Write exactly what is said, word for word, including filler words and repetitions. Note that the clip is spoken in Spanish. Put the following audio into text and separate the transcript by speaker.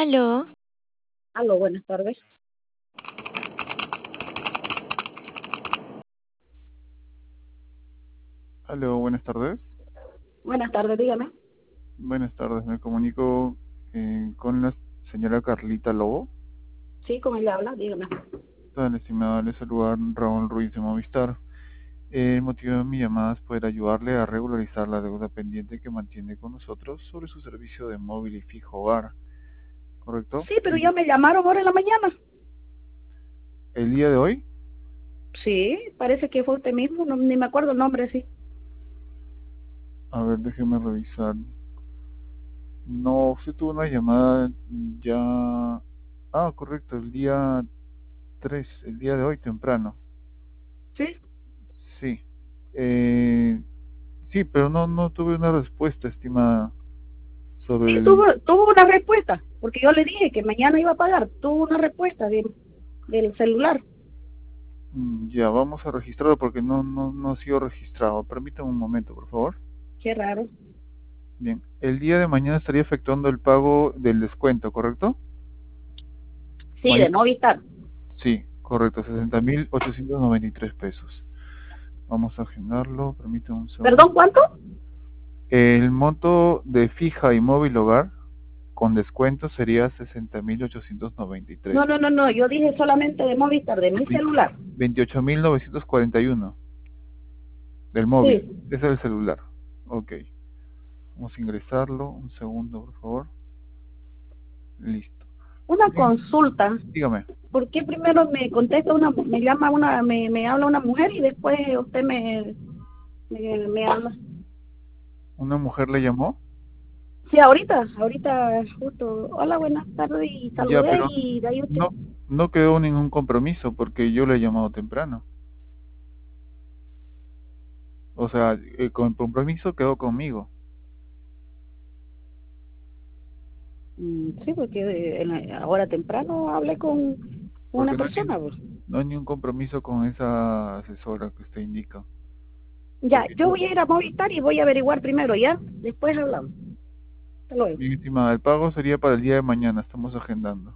Speaker 1: Aló,
Speaker 2: Aló, buenas tardes.
Speaker 3: Aló, buenas tardes.
Speaker 2: Buenas tardes, dígame.
Speaker 3: Buenas tardes, me comunico eh, con la señora Carlita Lobo.
Speaker 2: Sí, con ella habla, dígame.
Speaker 3: Tan estimada, le saluda Raúl Ruiz de Movistar. Eh, el motivo de mi llamada es poder ayudarle a regularizar la deuda pendiente que mantiene con nosotros sobre su servicio de móvil y fijo hogar, ¿correcto?
Speaker 2: Sí, pero ya
Speaker 3: El,
Speaker 2: me llamaron ahora en la mañana.
Speaker 3: el día de hoy,
Speaker 2: Sí, parece que fue usted mismo, no, ni me acuerdo el nombre, sí.
Speaker 3: a ver, déjeme revisar. No, usted tuvo una llamada ya... Ah, correcto, el día tres, el día de hoy temprano.
Speaker 2: Sí,
Speaker 3: Sí. Eh, sí, pero no, no tuve una respuesta, estimada,
Speaker 2: sí,
Speaker 3: sobre el...
Speaker 2: tuvo, tuvo una respuesta, porque yo le dije que mañana iba a pagar. Tuvo una respuesta del, del celular.
Speaker 3: Mm, Ya, vamos a registrarlo porque no, no, no ha sido registrado. Permítame un momento, por favor.
Speaker 2: Qué raro.
Speaker 3: Bien, el día de mañana estaría efectuando el pago del descuento, ¿correcto?
Speaker 2: Sí,
Speaker 3: May-
Speaker 2: de Movistar.
Speaker 3: Sí, correcto, sesenta mil ochocientos noventa y tres pesos. Vamos a agendarlo, permítame un segundo.
Speaker 2: ¿Perdón, cuánto?
Speaker 3: El monto de fija y móvil hogar con descuento sería sesenta mil ochocientos noventa y tres.
Speaker 2: No, no, no, no, yo dije solamente de Movistar, de mi celular.
Speaker 3: veintiocho mil novecientos cuarenta y uno del móvil.
Speaker 2: Sí.
Speaker 3: Ese es el celular. Ok. Vamos a ingresarlo. Un segundo, por favor. Listo.
Speaker 2: Una
Speaker 3: Bien,
Speaker 2: consulta.
Speaker 3: dígame.
Speaker 2: ¿Por qué primero me contesta una, me llama una, me, me habla una mujer y después usted me, me, me habla?
Speaker 3: ¿Una mujer le llamó?
Speaker 2: Sí, ahorita, ahorita justo, hola, buenas tardes y
Speaker 3: Ya,
Speaker 2: saludé
Speaker 3: pero
Speaker 2: y de ahí usted,
Speaker 3: no, no quedó ningún compromiso porque yo le he llamado temprano. O sea, el con- compromiso quedó conmigo.
Speaker 2: mm, sí, porque eh, en la- ahora temprano hablé con una
Speaker 3: Porque no hay,
Speaker 2: persona,
Speaker 3: ni-
Speaker 2: pues.
Speaker 3: no hay ningún compromiso con esa asesora que usted indica.
Speaker 2: Ya,
Speaker 3: Porque
Speaker 2: yo
Speaker 3: yo,
Speaker 2: voy a ir a Movistar y voy a averiguar primero, ¿ya? Después hablamos. Hasta luego.
Speaker 3: bien estimada, el pago sería para el día de mañana. Estamos agendando.